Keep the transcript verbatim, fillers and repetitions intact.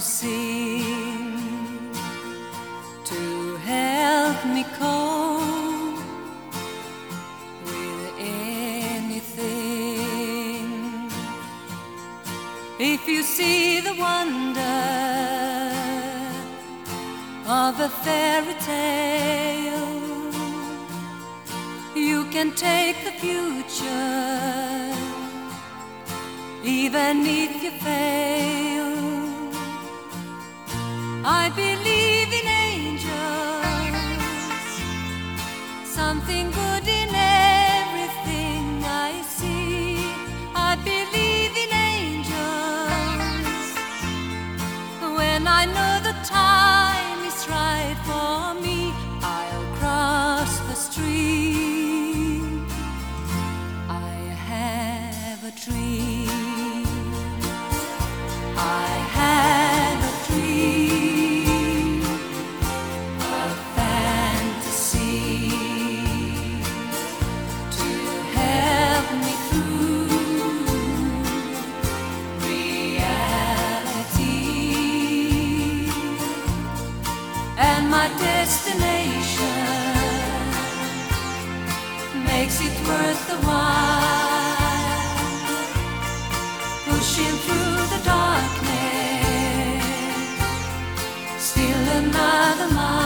sing to help me cope with anything. If you see the wonder of a fairy tale, you can take the future even if you fail. I believe in angels, something good in everything I see. I believe in angels when I know the time is right for me. I'll cross the street. I have a dream. I have a dream, a fantasy to help me through reality, and my destination makes it worth the while, pushing through the darkness, still another mile.